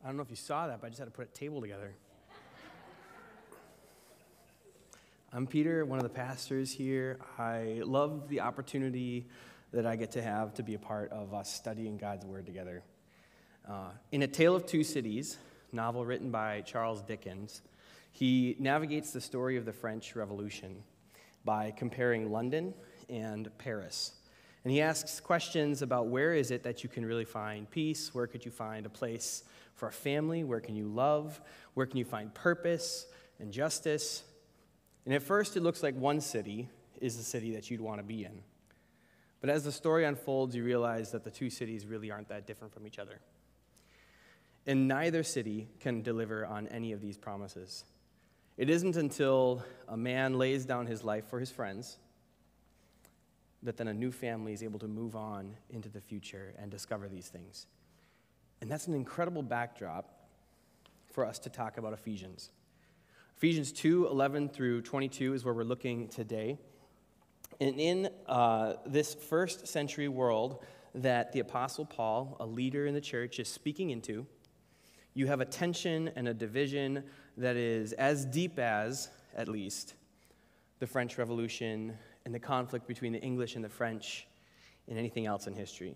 I don't know if you saw that, but I just had to put a table together. I'm Peter, one of the pastors here. I love the opportunity that I get to have to be a part of us studying God's Word together. In A Tale of Two Cities, novel written by Charles Dickens, he navigates the story of the French Revolution by comparing London and Paris. And he asks questions about where is it that you can really find peace, where could you find a place for a family, where can you love, where can you find purpose and justice. And at first it looks like one city is the city that you'd want to be in. But as the story unfolds, you realize that the two cities really aren't that different from each other. And neither city can deliver on any of these promises. It isn't until a man lays down his life for his friends that then a new family is able to move on into the future and discover these things. And that's an incredible backdrop for us to talk about Ephesians. Ephesians 2:11 through 22 is where we're looking today. And in this first century world that the Apostle Paul, a leader in the church, is speaking into, you have a tension and a division that is as deep as, at least, the French Revolution and the conflict between the English and the French and anything else in history.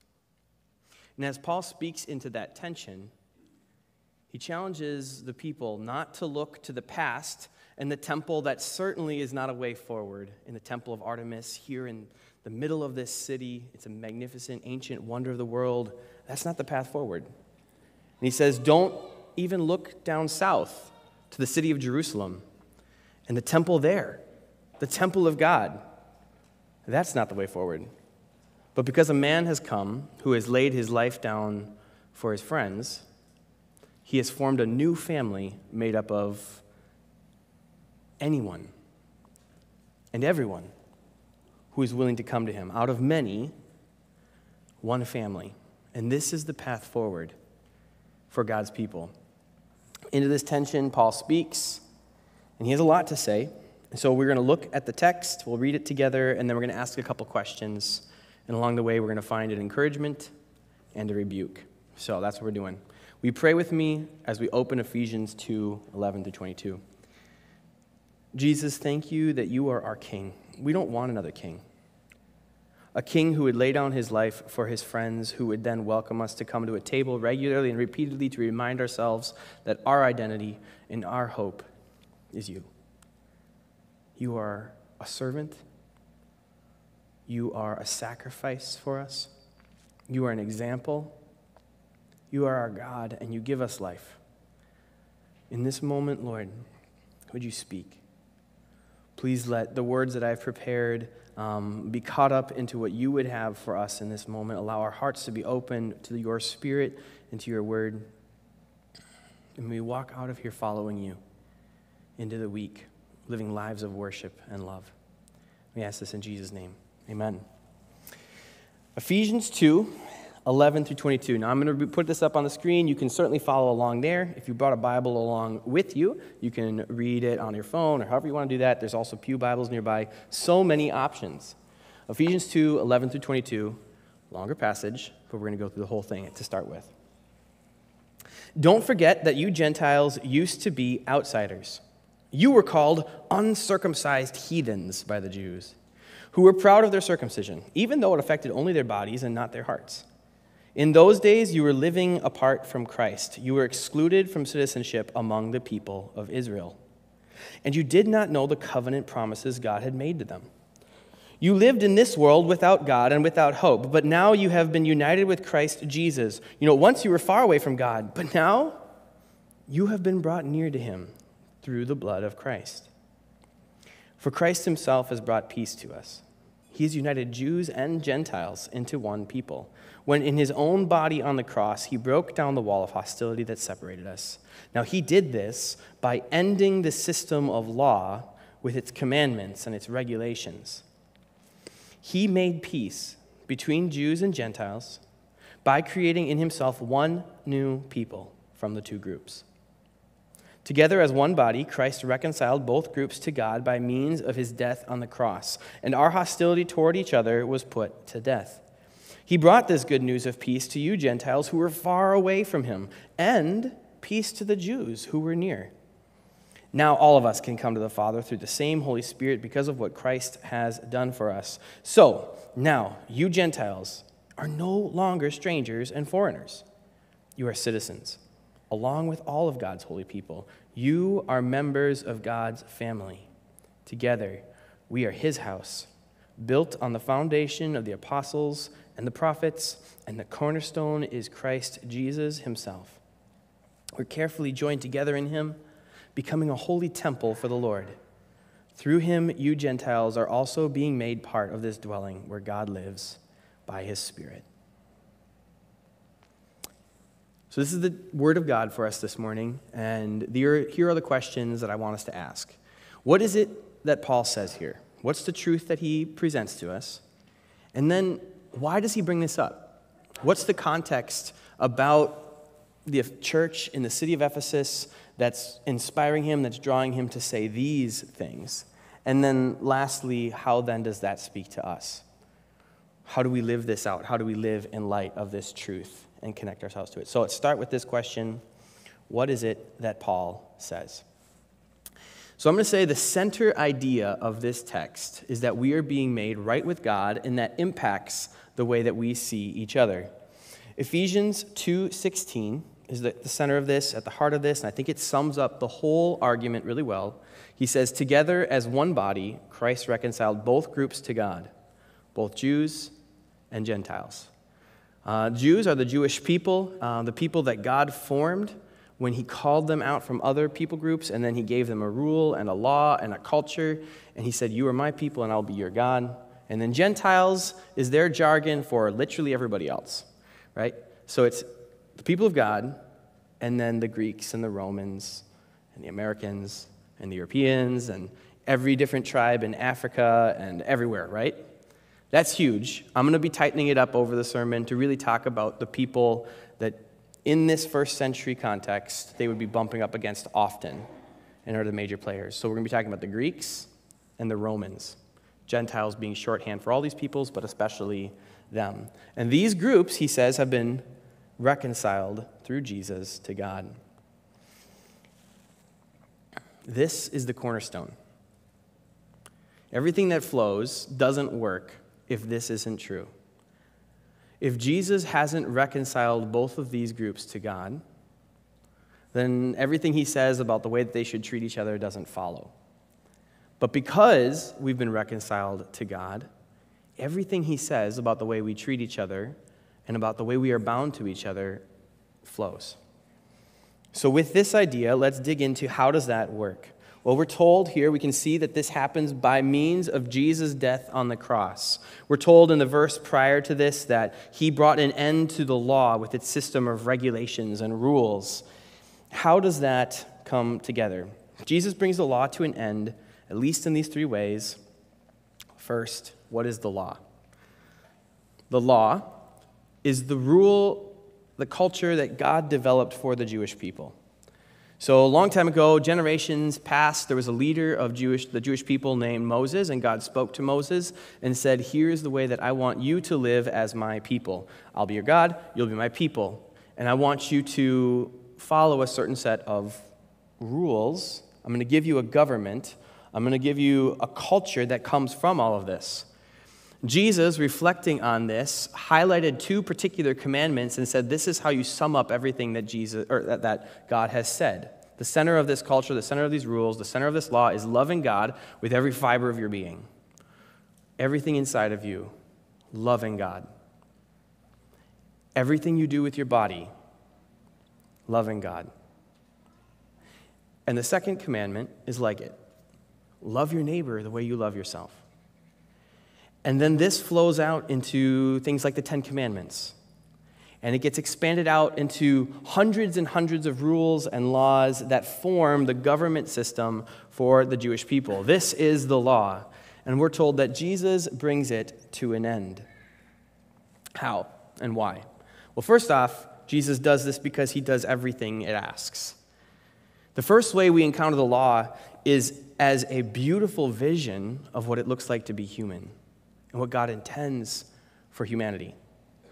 And as Paul speaks into that tension, he challenges the people not to look to the past and the temple that certainly is not a way forward. In the temple of Artemis, here in the middle of this city, it's a magnificent, ancient wonder of the world. That's not the path forward. And he says, don't even look down south to the city of Jerusalem and the temple there, the temple of God. That's not the way forward. But because a man has come who has laid his life down for his friends, he has formed a new family made up of anyone and everyone who is willing to come to him. Out of many, one family. And this is the path forward for God's people. Into this tension, Paul speaks, and he has a lot to say. And so we're going to look at the text, we'll read it together, and then we're going to ask a couple questions. And along the way, we're going to find an encouragement and a rebuke. So that's what we're doing. We pray with me as we open Ephesians 2:11 to 22. Jesus, thank you that you are our King. We don't want another king. A king who would lay down his life for his friends, who would then welcome us to come to a table regularly and repeatedly to remind ourselves that our identity and our hope is you. You are a servant. You are a sacrifice for us. You are an example. You are our God, and you give us life. In this moment, Lord, would you speak? Please let the words that I've prepared be caught up into what you would have for us in this moment. Allow our hearts to be open to your Spirit and to your word. And we walk out of here following you into the week, living lives of worship and love. We ask this in Jesus' name. Amen. Ephesians 2:11 through 22. Now, I'm going to put this up on the screen. You can certainly follow along there. If you brought a Bible along with you, you can read it on your phone or however you want to do that. There's also pew Bibles nearby. So many options. Ephesians 2:11 through 22. Longer passage, but we're going to go through the whole thing to start with. Don't forget that you Gentiles used to be outsiders. You were called uncircumcised heathens by the Jews, who were proud of their circumcision, even though it affected only their bodies and not their hearts. In those days, you were living apart from Christ. You were excluded from citizenship among the people of Israel. And you did not know the covenant promises God had made to them. You lived in this world without God and without hope, but now you have been united with Christ Jesus. Once you were far away from God, but now you have been brought near to him through the blood of Christ. For Christ himself has brought peace to us. He has united Jews and Gentiles into one people, when in his own body on the cross, he broke down the wall of hostility that separated us. Now, he did this by ending the system of law with its commandments and its regulations. He made peace between Jews and Gentiles by creating in himself one new people from the two groups. Together as one body, Christ reconciled both groups to God by means of his death on the cross, and our hostility toward each other was put to death. He brought this good news of peace to you Gentiles who were far away from him, and peace to the Jews who were near. Now all of us can come to the Father through the same Holy Spirit because of what Christ has done for us. So, now, you Gentiles are no longer strangers and foreigners. You are citizens, along with all of God's holy people. You are members of God's family. Together, we are his house, built on the foundation of the apostles and the prophets, and the cornerstone is Christ Jesus himself. We're carefully joined together in him, becoming a holy temple for the Lord. Through him, you Gentiles are also being made part of this dwelling where God lives by his Spirit. So this is the word of God for us this morning, and here are the questions that I want us to ask. What is it that Paul says here? What's the truth that he presents to us? And then, why does he bring this up? What's the context about the church in the city of Ephesus that's inspiring him, that's drawing him to say these things? And then lastly, how then does that speak to us? How do we live this out? How do we live in light of this truth and connect ourselves to it? So let's start with this question. What is it that Paul says? So I'm going to say the center idea of this text is that we are being made right with God, and that impacts the way that we see each other. Ephesians 2:16 is the center of this, at the heart of this, and I think it sums up the whole argument really well. He says, together as one body, Christ reconciled both groups to God, both Jews and Gentiles. Jews are the Jewish people, the people that God formed when he called them out from other people groups, and then he gave them a rule and a law and a culture, and he said, you are my people and I'll be your God. And then Gentiles is their jargon for literally everybody else, right? So it's the people of God, and then the Greeks and the Romans and the Americans and the Europeans and every different tribe in Africa and everywhere, right? That's huge. I'm going to be tightening it up over the sermon to really talk about the people that in this first century context they would be bumping up against often and are the major players. So we're going to be talking about the Greeks and the Romans, Gentiles being shorthand for all these peoples, but especially them. And these groups, he says, have been reconciled through Jesus to God. This is the cornerstone. Everything that flows doesn't work if this isn't true. If Jesus hasn't reconciled both of these groups to God, then everything he says about the way that they should treat each other doesn't follow. But because we've been reconciled to God, everything he says about the way we treat each other and about the way we are bound to each other flows. So with this idea, let's dig into how does that work? Well, we're told here, we can see that this happens by means of Jesus' death on the cross. We're told in the verse prior to this that he brought an end to the law with its system of regulations and rules. How does that come together? Jesus brings the law to an end, at least in these three ways. First, what is the law? The law is the rule, the culture that God developed for the Jewish people. So a long time ago, generations past, there was a leader of the Jewish people named Moses, and God spoke to Moses and said, here's the way that I want you to live as my people. I'll be your God, you'll be my people. And I want you to follow a certain set of rules. I'm going to give you a government. I'm going to give you a culture that comes from all of this. Jesus, reflecting on this, highlighted two particular commandments and said, this is how you sum up everything that God has said. The center of this culture, the center of these rules, the center of this law is loving God with every fiber of your being. Everything inside of you, loving God. Everything you do with your body, loving God. And the second commandment is like it. Love your neighbor the way you love yourself. And then this flows out into things like the Ten Commandments. And it gets expanded out into hundreds and hundreds of rules and laws that form the government system for the Jewish people. This is the law. And we're told that Jesus brings it to an end. How and why? Well, first off, Jesus does this because he does everything it asks. The first way we encounter the law is as a beautiful vision of what it looks like to be human and what God intends for humanity.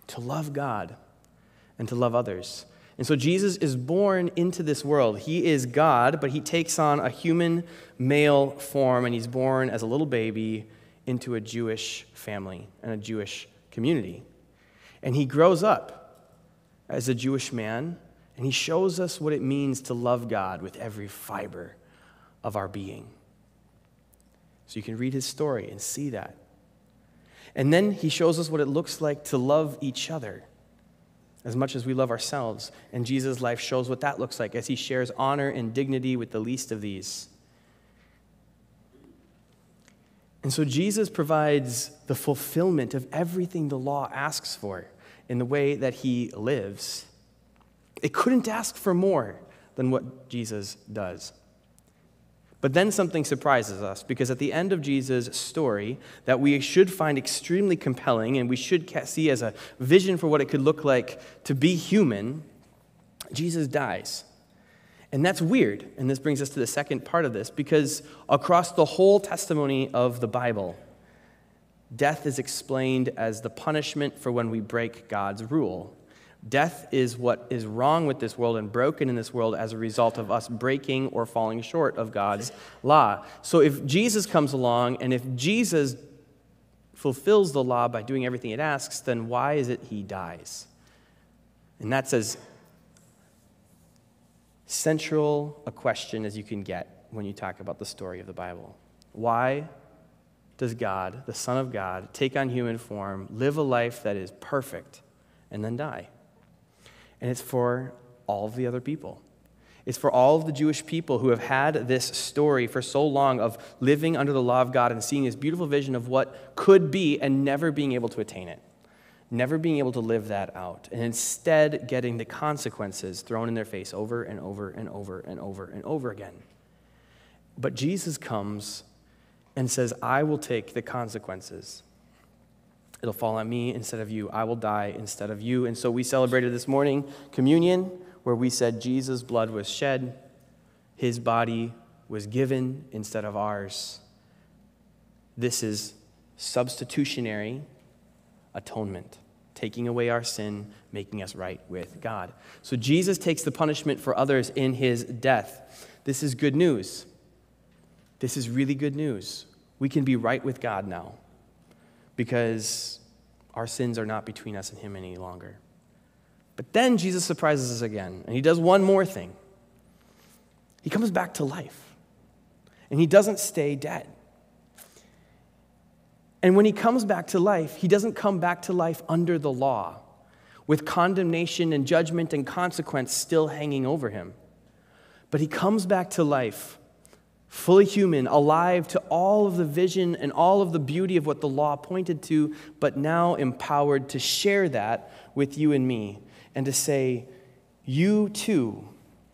to love God and to love others. And so Jesus is born into this world. He is God, but he takes on a human male form, and he's born as a little baby into a Jewish family and a Jewish community. And he grows up as a Jewish man, and he shows us what it means to love God with every fiber of our being. So you can read his story and see that. And then he shows us what it looks like to love each other as much as we love ourselves. And Jesus' life shows what that looks like as he shares honor and dignity with the least of these. And so Jesus provides the fulfillment of everything the law asks for in the way that he lives. It couldn't ask for more than what Jesus does. But then something surprises us, because at the end of Jesus' story that we should find extremely compelling and we should see as a vision for what it could look like to be human, Jesus dies. And that's weird, and this brings us to the second part of this, because across the whole testimony of the Bible, death is explained as the punishment for when we break God's rule. Death is what is wrong with this world and broken in this world as a result of us breaking or falling short of God's law. So if Jesus comes along and if Jesus fulfills the law by doing everything it asks, then why is it he dies? And that's as central a question as you can get when you talk about the story of the Bible. Why does God, the Son of God, take on human form, live a life that is perfect, and then die? And it's for all of the other people. It's for all of the Jewish people who have had this story for so long of living under the law of God and seeing this beautiful vision of what could be and never being able to attain it. Never being able to live that out. And instead getting the consequences thrown in their face over and over and over and over and over again. But Jesus comes and says, I will take the consequences. It'll fall on me instead of you. I will die instead of you. And so we celebrated this morning communion, where we said Jesus' blood was shed, his body was given instead of ours. This is substitutionary atonement, taking away our sin, making us right with God. So Jesus takes the punishment for others in his death. This is good news. This is really good news. We can be right with God now, because our sins are not between us and him any longer. But then Jesus surprises us again, and he does one more thing. He comes back to life, and he doesn't stay dead. And when he comes back to life, he doesn't come back to life under the law, with condemnation and judgment and consequence still hanging over him. But he comes back to life fully human, alive to all of the vision and all of the beauty of what the law pointed to, but now empowered to share that with you and me, and to say, you too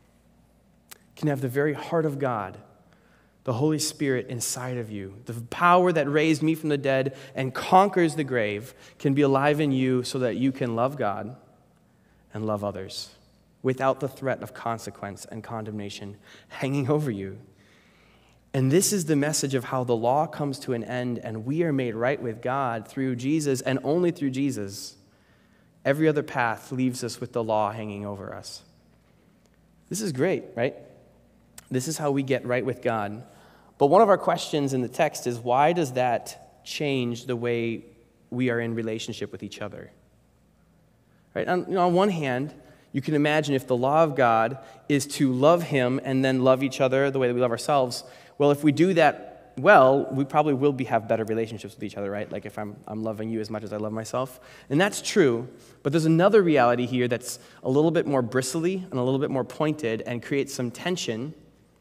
can have the very heart of God, the Holy Spirit inside of you. The power that raised me from the dead and conquers the grave can be alive in you so that you can love God and love others without the threat of consequence and condemnation hanging over you. And this is the message of how the law comes to an end and we are made right with God through Jesus and only through Jesus. Every other path leaves us with the law hanging over us. This is great, right? This is how we get right with God. But one of our questions in the text is, why does that change the way we are in relationship with each other? Right? On one hand, you can imagine if the law of God is to love him and then love each other the way that we love ourselves, well, if we do that well, we probably will have better relationships with each other, right? Like if I'm loving you as much as I love myself. And that's true, but there's another reality here that's a little bit more bristly and a little bit more pointed and creates some tension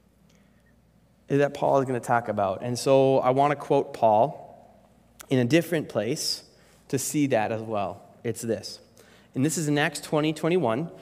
that Paul is going to talk about. And so I want to quote Paul in a different place to see that as well. It's this. And this is in Acts 20:21.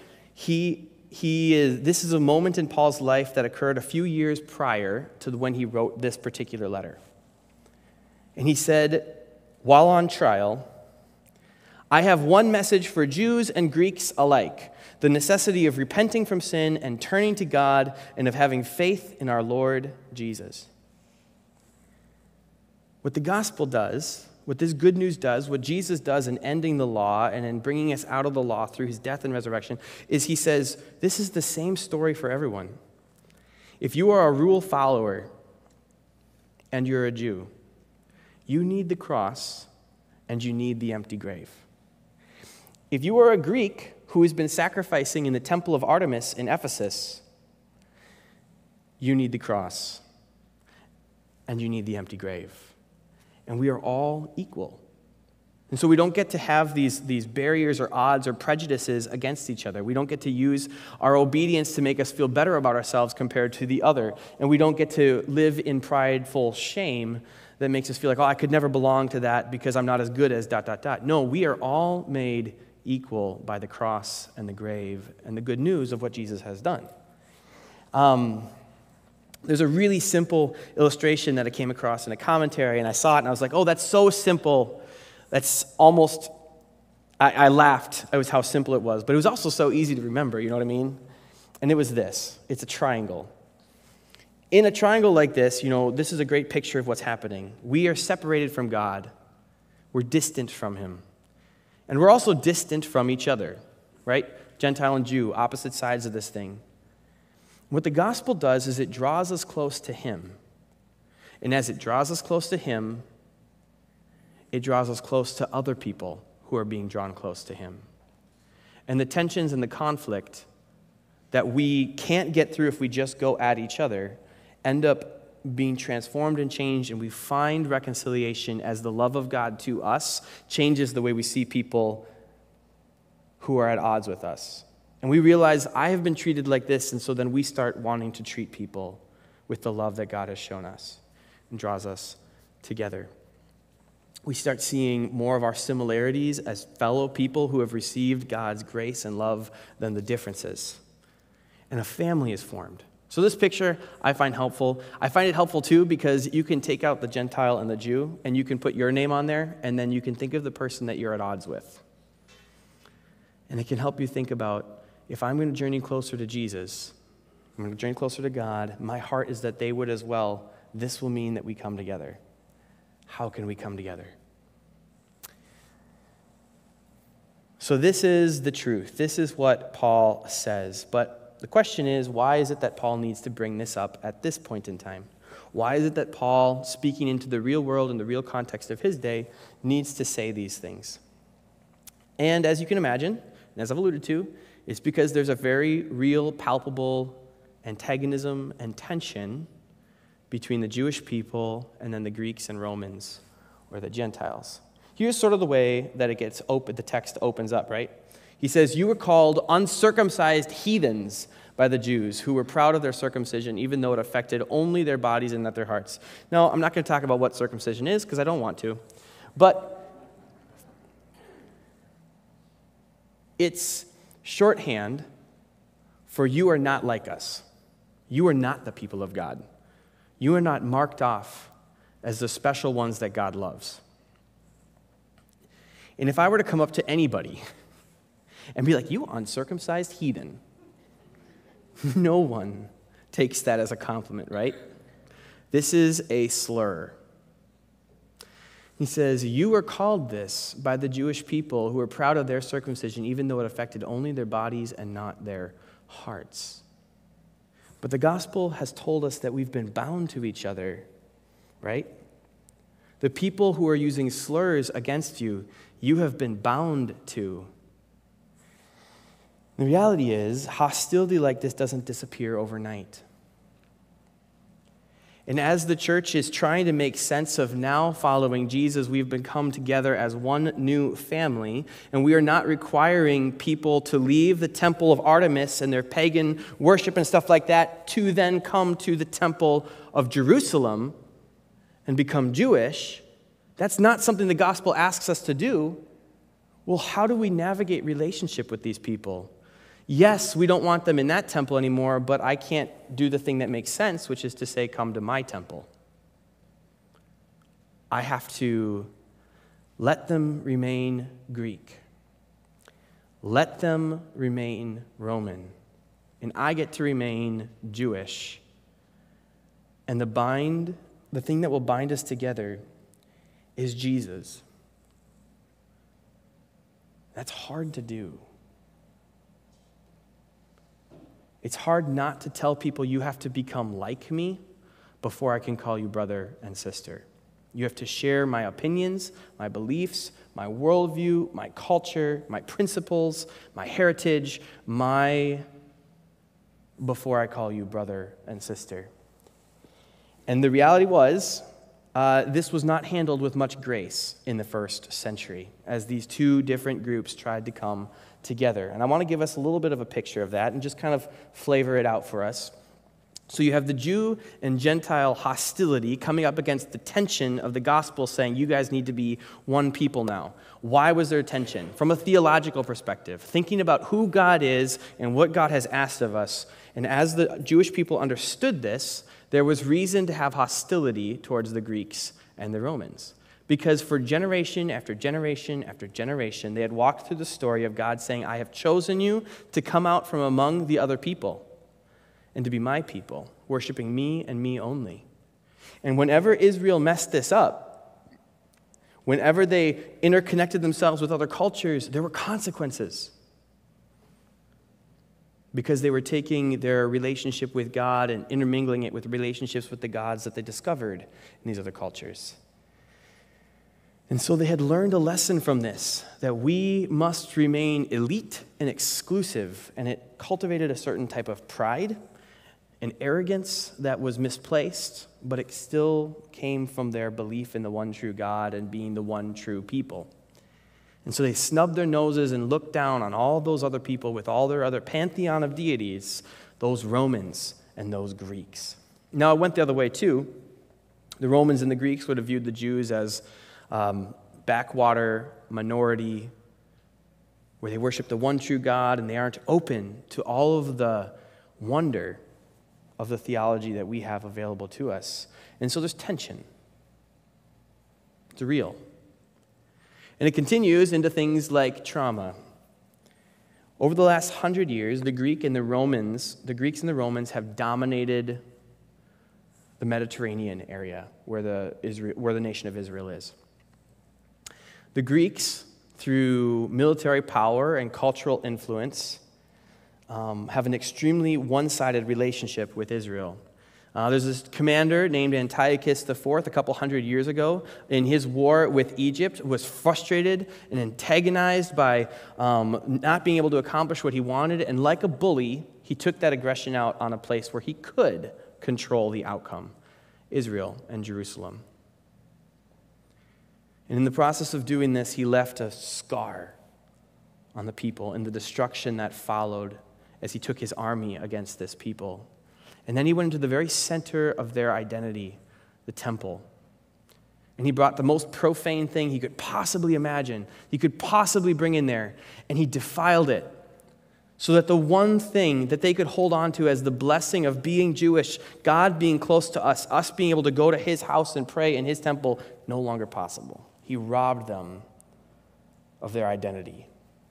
This is a moment in Paul's life that occurred a few years prior to when he wrote this particular letter. And he said, while on trial, I have one message for Jews and Greeks alike, the necessity of repenting from sin and turning to God and of having faith in our Lord Jesus. What the gospel does, what this good news does, what Jesus does in ending the law and in bringing us out of the law through his death and resurrection, is he says, this is the same story for everyone. If you are a rule follower and you're a Jew, you need the cross and you need the empty grave. If you are a Greek who has been sacrificing in the temple of Artemis in Ephesus, you need the cross and you need the empty grave. And we are all equal. And so we don't get to have these barriers or odds or prejudices against each other. We don't get to use our obedience to make us feel better about ourselves compared to the other. And we don't get to live in prideful shame that makes us feel like, oh, I could never belong to that because I'm not as good as ... No, we are all made equal by the cross and the grave and the good news of what Jesus has done. There's a really simple illustration that I came across in a commentary, and I saw it, and I was like, oh, that's so simple. That's almost, I laughed. It was how simple it was, but it was also so easy to remember, you know what I mean? And it was this. It's a triangle. In a triangle like this, this is a great picture of what's happening. We are separated from God. We're distant from him. And we're also distant from each other, right? Gentile and Jew, opposite sides of this thing. What the gospel does is it draws us close to him. And as it draws us close to him, it draws us close to other people who are being drawn close to him. And the tensions and the conflict that we can't get through if we just go at each other end up being transformed and changed, and we find reconciliation as the love of God to us changes the way we see people who are at odds with us. And we realize, I have been treated like this, and so then we start wanting to treat people with the love that God has shown us and draws us together. We start seeing more of our similarities as fellow people who have received God's grace and love than the differences. And a family is formed. So this picture I find helpful. I find it helpful too because you can take out the Gentile and the Jew and you can put your name on there, and then you can think of the person that you're at odds with. And it can help you think about, if I'm going to journey closer to Jesus, I'm going to journey closer to God, my heart is that they would as well. This will mean that we come together. How can we come together? So this is the truth. This is what Paul says. But the question is, why is it that Paul needs to bring this up at this point in time? Why is it that Paul, speaking into the real world and the real context of his day, needs to say these things? And as you can imagine, and as I've alluded to, it's because there's a very real, palpable antagonism and tension between the Jewish people and then the Greeks and Romans, or the Gentiles. Here's sort of the way that it gets the text opens up, right? He says, you were called uncircumcised heathens by the Jews who were proud of their circumcision, even though it affected only their bodies and not their hearts. Now, I'm not going to talk about what circumcision is because I don't want to, but it's shorthand for you are not like us. You are not the people of God. You are not marked off as the special ones that God loves. And if I were to come up to anybody and be like, you uncircumcised heathen, no one takes that as a compliment, right? This is a slur. He says, you are called this by the Jewish people who are proud of their circumcision, even though it affected only their bodies and not their hearts. But the gospel has told us that we've been bound to each other, right? The people who are using slurs against you, you have been bound to. The reality is, hostility like this doesn't disappear overnight. And as the church is trying to make sense of now following Jesus, we've been come together as one new family, and we are not requiring people to leave the temple of Artemis and their pagan worship and stuff like that to then come to the temple of Jerusalem and become Jewish. That's not something the gospel asks us to do. Well, how do we navigate relationship with these people? Yes, we don't want them in that temple anymore, but I can't do the thing that makes sense, which is to say, come to my temple. I have to let them remain Greek. Let them remain Roman. And I get to remain Jewish. And the thing that will bind us together is Jesus. That's hard to do. It's hard not to tell people you have to become like me before I can call you brother and sister. You have to share my opinions, my beliefs, my worldview, my culture, my principles, my heritage, before I call you brother and sister. And the reality was, this was not handled with much grace in the first century as these two different groups tried to come together. And I want to give us a little bit of a picture of that and just kind of flavor it out for us. So you have the Jew and Gentile hostility coming up against the tension of the gospel saying, you guys need to be one people now. Why was there tension? From a theological perspective, thinking about who God is and what God has asked of us. And as the Jewish people understood this, there was reason to have hostility towards the Greeks and the Romans. Because for generation after generation after generation, they had walked through the story of God saying, I have chosen you to come out from among the other people and to be my people, worshiping me and me only. And whenever Israel messed this up, whenever they interconnected themselves with other cultures, there were consequences. Because they were taking their relationship with God and intermingling it with relationships with the gods that they discovered in these other cultures. And so they had learned a lesson from this, that we must remain elite and exclusive, and it cultivated a certain type of pride and arrogance that was misplaced, but it still came from their belief in the one true God and being the one true people. And so they snubbed their noses and looked down on all those other people with all their other pantheon of deities, those Romans and those Greeks. Now, it went the other way too. The Romans and the Greeks would have viewed the Jews as backwater minority, where they worship the one true God and they aren't open to all of the wonder of the theology that we have available to us. And so there's tension. It's real. And it continues into things like trauma. Over the last 100 years, the Greeks and the Romans have dominated the Mediterranean area where the nation of Israel is. The Greeks, through military power and cultural influence, have an extremely one-sided relationship with Israel. There's this commander named Antiochus IV a couple hundred years ago. In his war with Egypt, was frustrated and antagonized by not being able to accomplish what he wanted. And like a bully, he took that aggression out on a place where he could control the outcome, Israel and Jerusalem. And in the process of doing this, he left a scar on the people and the destruction that followed as he took his army against this people. And then he went into the very center of their identity, the temple. And he brought the most profane thing he could possibly imagine, he could possibly bring in there, and he defiled it so that the one thing that they could hold on to as the blessing of being Jewish, God being close to us being able to go to his house and pray in his temple, no longer possible. He robbed them of their identity.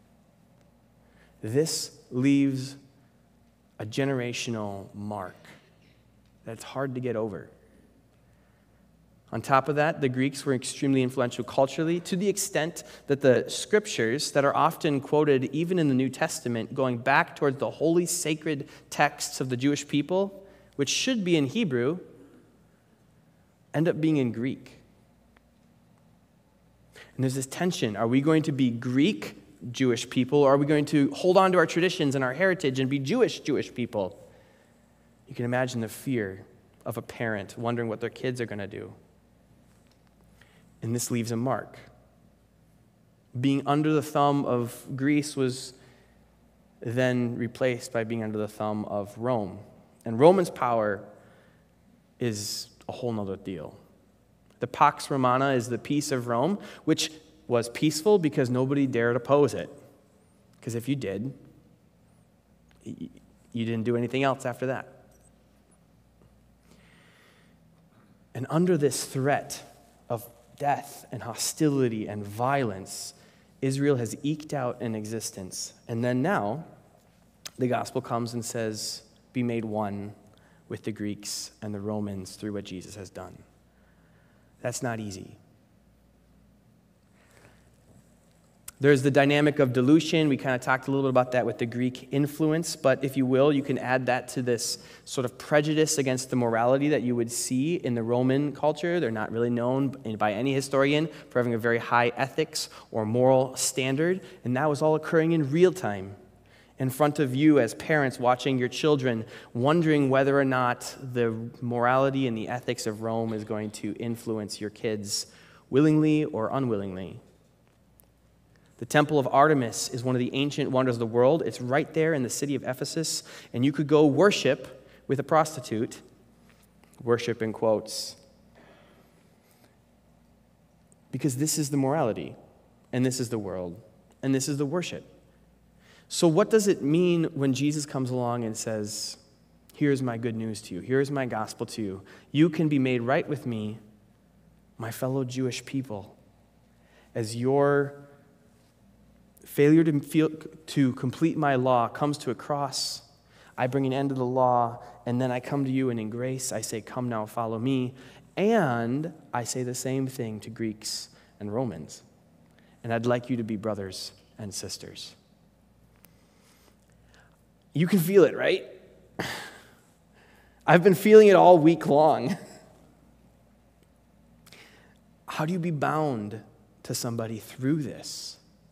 This leaves a generational mark that's hard to get over. On top of that, the Greeks were extremely influential culturally to the extent that the scriptures that are often quoted even in the New Testament, going back towards the holy sacred texts of the Jewish people, which should be in Hebrew, end up being in Greek. And there's this tension. Are we going to be Greek Jewish people, or are we going to hold on to our traditions and our heritage and be Jewish people? You can imagine the fear of a parent wondering what their kids are going to do. And this leaves a mark. Being under the thumb of Greece was then replaced by being under the thumb of Rome. And Roman's power is a whole nother deal. The Pax Romana is the peace of Rome, which was peaceful because nobody dared oppose it. Because if you did, you didn't do anything else after that. And under this threat of death and hostility and violence, Israel has eked out an existence. And then now, the gospel comes and says, be made one with the Greeks and the Romans through what Jesus has done. That's not easy. There's the dynamic of dilution. We kind of talked a little bit about that with the Greek influence, but if you will, you can add that to this sort of prejudice against the morality that you would see in the Roman culture. They're not really known by any historian for having a very high ethics or moral standard, and that was all occurring in real time in front of you as parents watching your children, wondering whether or not the morality and the ethics of Rome is going to influence your kids willingly or unwillingly. The Temple of Artemis is one of the ancient wonders of the world. It's right there in the city of Ephesus, and you could go worship with a prostitute, worship in quotes, because this is the morality, and this is the world, and this is the worship. So what does it mean when Jesus comes along and says, here's my good news to you, here's my gospel to you. You can be made right with me, my fellow Jewish people, as your failure to complete my law comes to a cross. I bring an end to the law, and then I come to you, and in grace I say, come now, follow me. And I say the same thing to Greeks and Romans. And I'd like you to be brothers and sisters. You can feel it, right? I've been feeling it all week long. How do you be bound to somebody through this?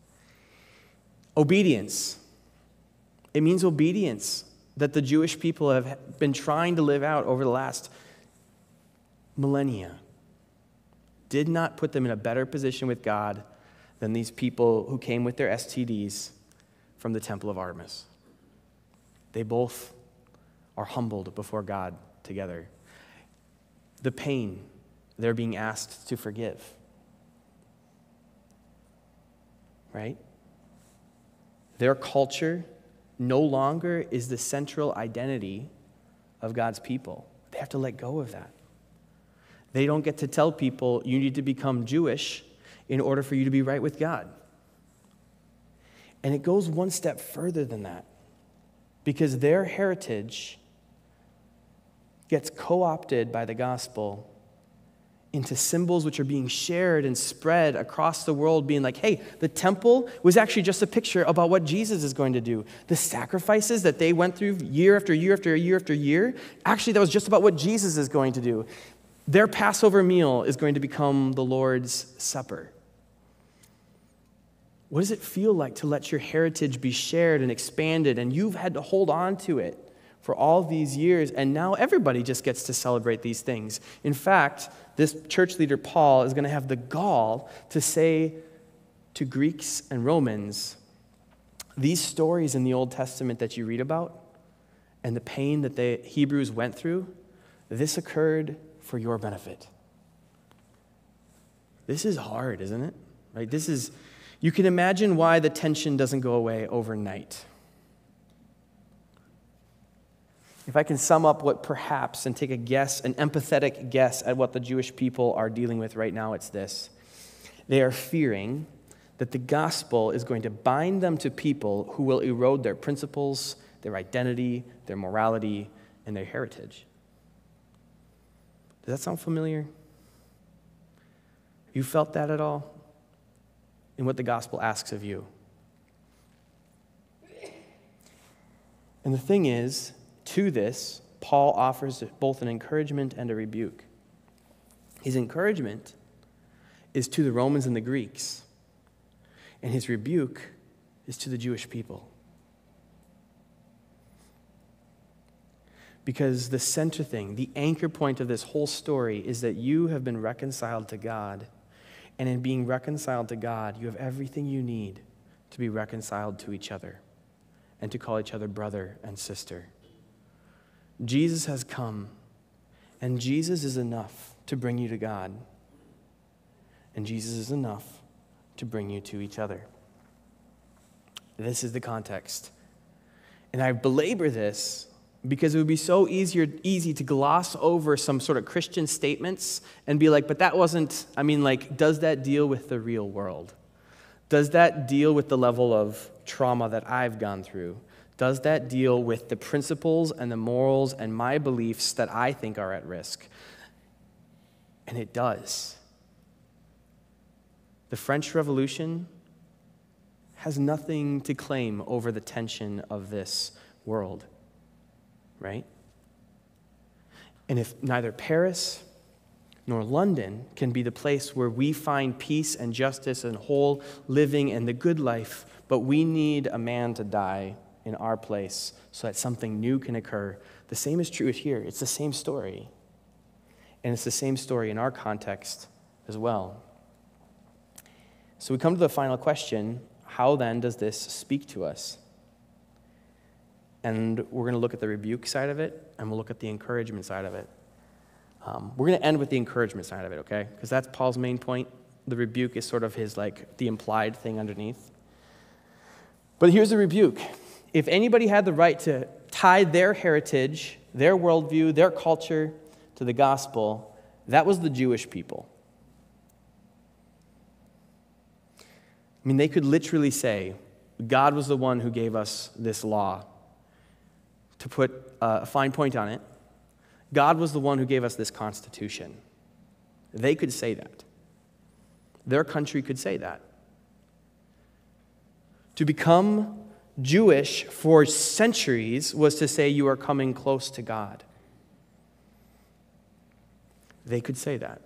Obedience. It means obedience that the Jewish people have been trying to live out over the last millennia. Did not put them in a better position with God than these people who came with their STDs from the Temple of Artemis. They both are humbled before God together. The pain they're being asked to forgive. Right? Their culture no longer is the central identity of God's people. They have to let go of that. They don't get to tell people, you need to become Jewish in order for you to be right with God. And it goes one step further than that, because their heritage gets co-opted by the gospel into symbols which are being shared and spread across the world, being like, hey, the temple was actually just a picture about what Jesus is going to do. The sacrifices that they went through year after year after year after year, actually that was just about what Jesus is going to do. Their Passover meal is going to become the Lord's Supper. What does it feel like to let your heritage be shared and expanded, and you've had to hold on to it for all these years, and now everybody just gets to celebrate these things? In fact, this church leader, Paul, is going to have the gall to say to Greeks and Romans, these stories in the Old Testament that you read about and the pain that the Hebrews went through, this occurred for your benefit. This is hard, isn't it? Right? You can imagine why the tension doesn't go away overnight. If I can sum up what perhaps, and take a guess, an empathetic guess at what the Jewish people are dealing with right now, it's this. They are fearing that the gospel is going to bind them to people who will erode their principles, their identity, their morality, and their heritage. Does that sound familiar? You felt that at all in what the gospel asks of you? And the thing is, to this, Paul offers both an encouragement and a rebuke. His encouragement is to the Romans and the Greeks, and his rebuke is to the Jewish people. Because the center thing, the anchor point of this whole story is that you have been reconciled to God, and in being reconciled to God, you have everything you need to be reconciled to each other and to call each other brother and sister. Jesus has come, and Jesus is enough to bring you to God, and Jesus is enough to bring you to each other. This is the context. And I belabor this because it would be so easy to gloss over some sort of Christian statements and be like, but that wasn't, does that deal with the real world? Does that deal with the level of trauma that I've gone through? Does that deal with the principles and the morals and my beliefs that I think are at risk? And it does. The French Revolution has nothing to claim over the tension of this world, right? And if neither Paris nor London can be the place where we find peace and justice and whole living and the good life, but we need a man to die in our place so that something new can occur, the same is true here. It's the same story. And it's the same story in our context as well. So we come to the final question, how then does this speak to us? And we're going to look at the rebuke side of it, and we'll look at the encouragement side of it. We're going to end with the encouragement side of it, okay? Because that's Paul's main point. The rebuke is sort of his, the implied thing underneath. But here's the rebuke. If anybody had the right to tie their heritage, their worldview, their culture to the gospel, that was the Jewish people. I mean, they could literally say, God was the one who gave us this law. To put a fine point on it, God was the one who gave us this Constitution. They could say that. Their country could say that. To become Jewish for centuries was to say you are coming close to God. They could say that.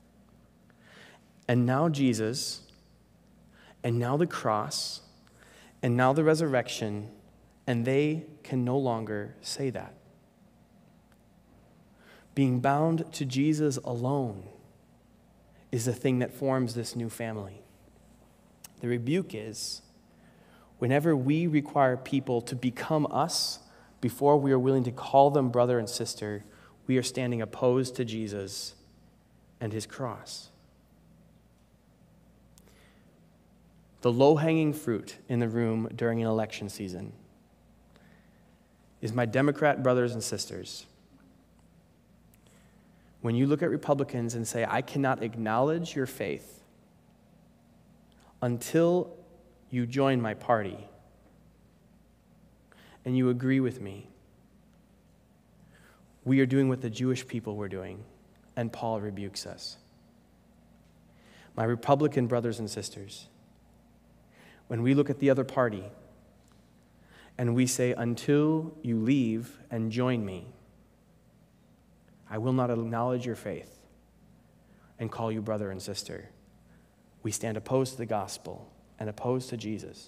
And now Jesus, and now the cross, and now the resurrection, and they can no longer say that. Being bound to Jesus alone is the thing that forms this new family. The rebuke is, whenever we require people to become us before we are willing to call them brother and sister, we are standing opposed to Jesus and his cross. The low-hanging fruit in the room during an election season is my Democrat brothers and sisters. When you look at Republicans and say, I cannot acknowledge your faith until you join my party and you agree with me, we are doing what the Jewish people were doing, and Paul rebukes us. My Republican brothers and sisters, when we look at the other party and we say, until you leave and join me, I will not acknowledge your faith and call you brother and sister. We stand opposed to the gospel and opposed to Jesus.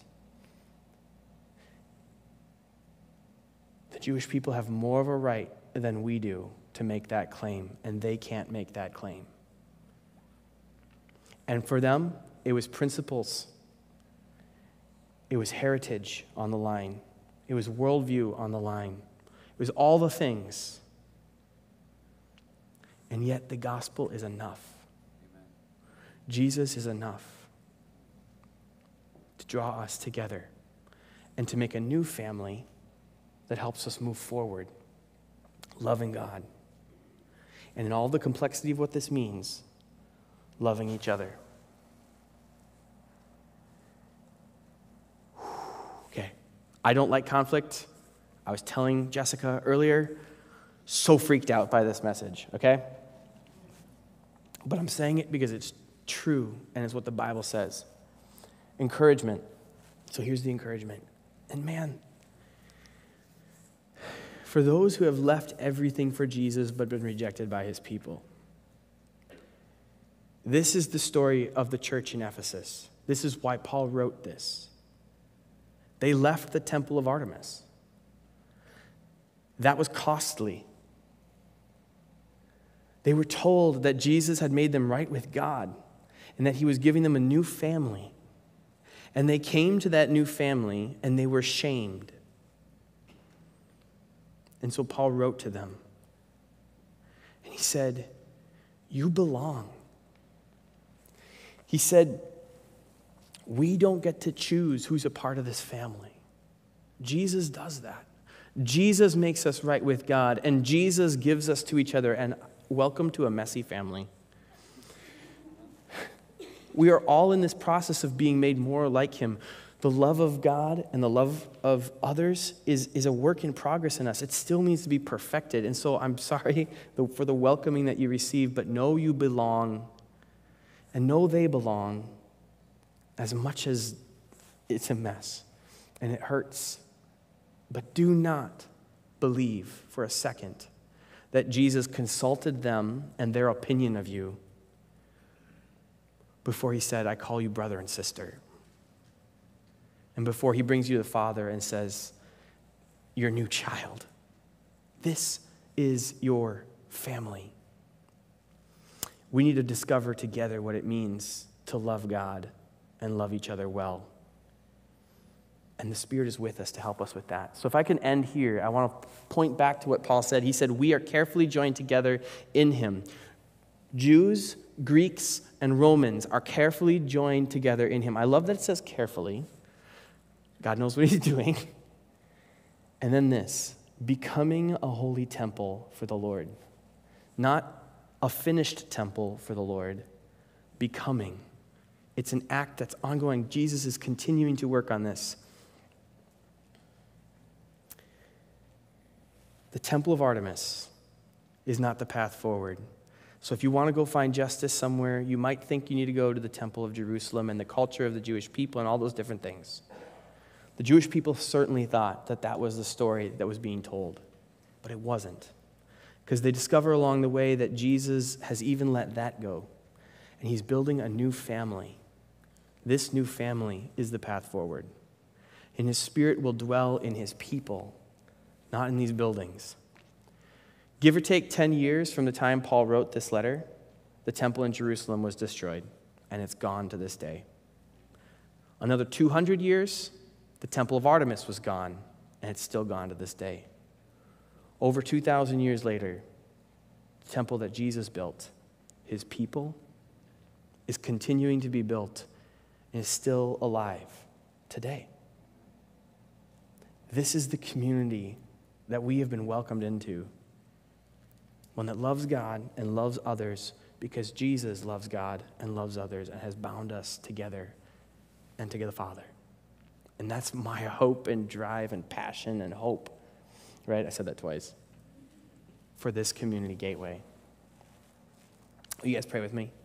The Jewish people have more of a right than we do to make that claim, and they can't make that claim. And for them, it was principles. It was heritage on the line. It was worldview on the line. It was all the things. And yet the gospel is enough. Amen. Jesus is enough to draw us together and to make a new family that helps us move forward, loving God. And in all the complexity of what this means, loving each other. Okay, I don't like conflict. I was telling Jessica earlier, so freaked out by this message, okay? But I'm saying it because it's true and it's what the Bible says. Encouragement. So here's the encouragement. And man, for those who have left everything for Jesus but been rejected by his people, this is the story of the church in Ephesus. This is why Paul wrote this. They left the temple of Artemis. That was costly. They were told that Jesus had made them right with God and that he was giving them a new family. And they came to that new family and they were shamed. And so Paul wrote to them. And he said, you belong. He said, we don't get to choose who's a part of this family. Jesus does that. Jesus makes us right with God, and Jesus gives us to each other. And welcome to a messy family. We are all in this process of being made more like him. The love of God and the love of others is a work in progress in us. It still needs to be perfected. And so I'm sorry for the welcoming that you receive, but know you belong and know they belong as much as It's a mess, and it hurts. But do not believe for a second that Jesus consulted them and their opinion of you before he said, I call you brother and sister. And before he brings you to the Father and says, your new child. This is your family. We need to discover together what it means to love God and love each other well. And the Spirit is with us to help us with that. So if I can end here, I want to point back to what Paul said. He said, we are carefully joined together in him. Jews, Greeks, and Romans are carefully joined together in him. I love that it says carefully. God knows what he's doing. And then this, becoming a holy temple for the Lord. Not a finished temple for the Lord, becoming. It's an act that's ongoing. Jesus is continuing to work on this. The temple of Artemis is not the path forward. So if you want to go find justice somewhere, you might think you need to go to the temple of Jerusalem and the culture of the Jewish people and all those different things. The Jewish people certainly thought that that was the story that was being told, but it wasn't. Because they discover along the way that Jesus has even let that go, and he's building a new family. This new family is the path forward. And his Spirit will dwell in his people, not in these buildings. Give or take 10 years from the time Paul wrote this letter, the temple in Jerusalem was destroyed, and it's gone to this day. Another 200 years, the temple of Artemis was gone, and it's still gone to this day. Over 2,000 years later, the temple that Jesus built, his people, is continuing to be built and is still alive today. This is the community that we have been welcomed into. One that loves God and loves others because Jesus loves God and loves others and has bound us together and to the Father. And that's my hope and drive and passion and hope. Right? I said that twice. For this community gateway. Will you guys pray with me?